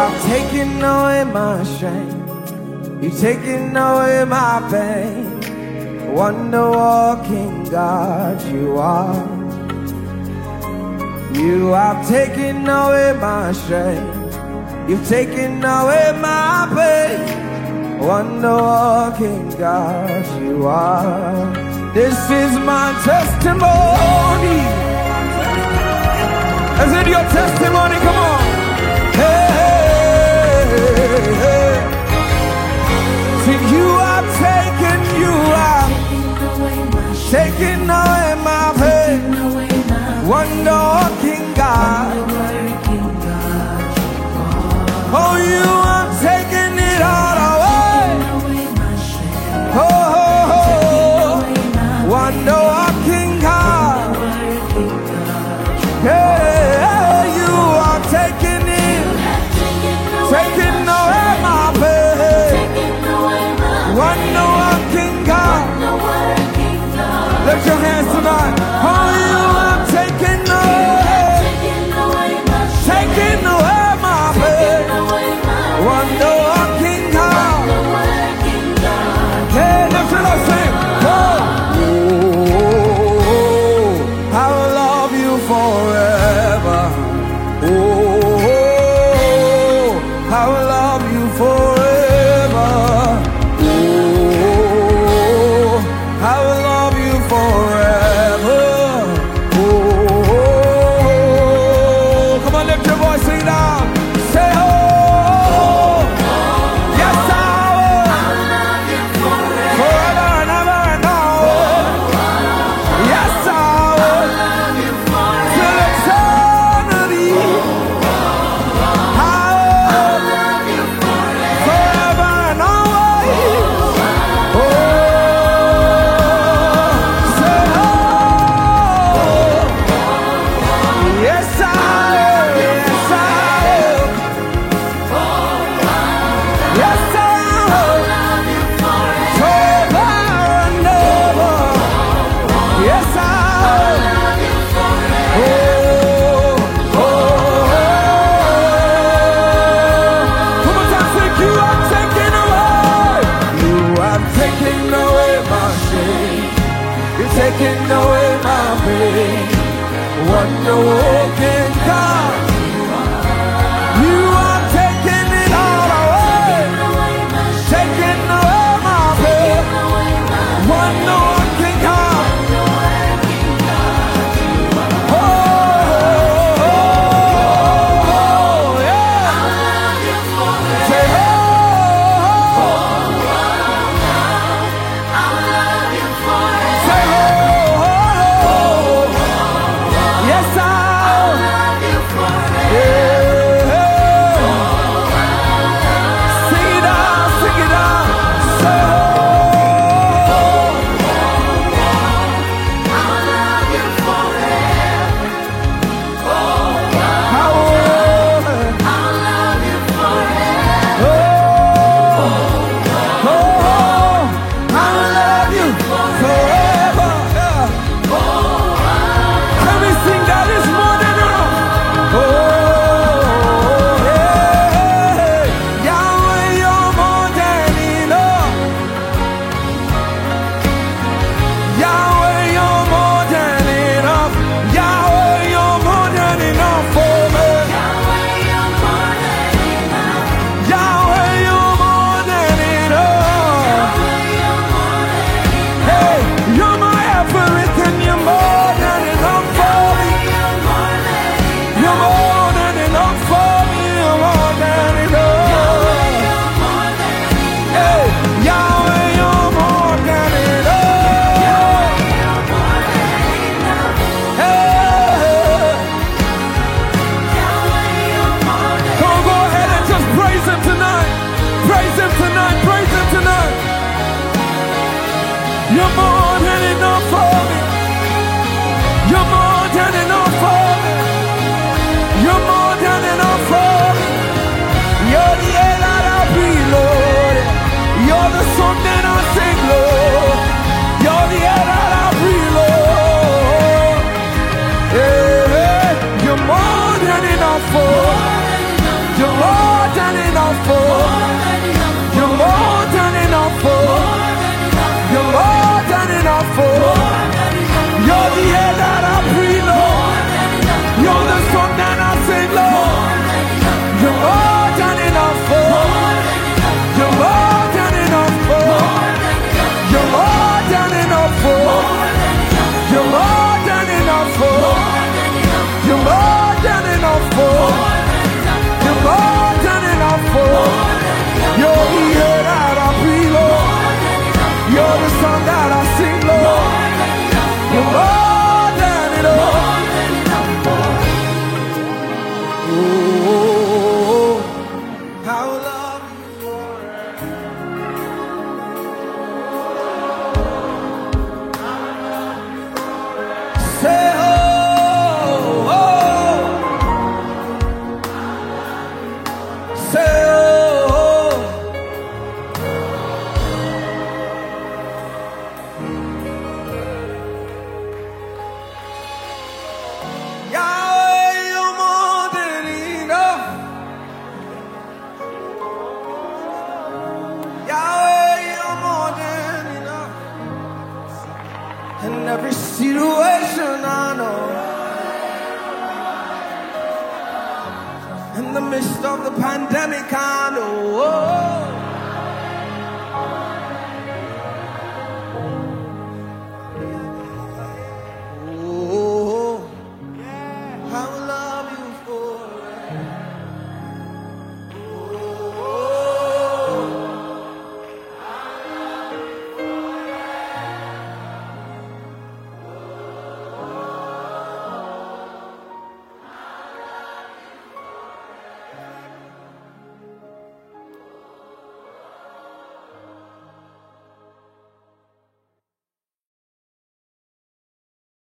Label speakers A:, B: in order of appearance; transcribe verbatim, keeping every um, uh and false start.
A: have taken away my shame. You've taken away my pain. Wonder walking God you are. You have taken away my shame. You've taken away my pain. Wonder walking God you are. This is my testimony. Is it your testimony? Come on. Hey, hey, hey. See, you have taken, you have taken away my pain. Wonder walking God. Oh, you have taken it all away. Oh, oh, oh. Wonder walking God. Yeah, you are taking it, taking away my pain. Wonder walking God. Lift your hands tonight. Oh, you are taking away, taking away my pain. Wonder walking God. Hey, lift it up, sing. Oh, I will love you forever. Oh, I will love you forever. Oh, I will love you forever. Oh, come on, lift your voice, sing now. Say, oh, yes, I will. Forever and ever and ever. Yes, I will. Till eternity. I will. Forever and always. Oh, say, oh, yes, I will. Yes, I will. Yes, I will. Forever and ever. Yes, I will. Oh, oh, oh. One more time, say, you have taken away. You have taken away my shame. You've taken away my pain. Wonder walking God. You have taken it all away. Taken away my pain. Wonder walking God. Oh, oh, oh, yeah. Say, oh, say, oh, yes, I yeah. Sing it out, sing it out. Say, you're more than enough for me. You're more than enough for me. You're more than enough for me. You're the air that I breathe, Lord. You're the song that I sing, Lord. You're the air that I breathe, Lord. Yeah, you're more than enough for me. You're more than enough for. You're more than enough for. You're more than enough for. You're the air that I breathe, Lord. You're the song that I sing, Lord. You're more than enough for. You're more than enough for. You're more than enough for. You're more than enough for. You're more than enough for. You're more than enough for. You're the air that I breathe, Lord. You're the song that I sing, Lord. You're more than enough. Oh, how I love you, Lord. Say oh, oh. Say oh. Yahweh, you're more than enough. Yahweh, you're more than enough. In every situation I know, in the midst of the pandemic I know, oh,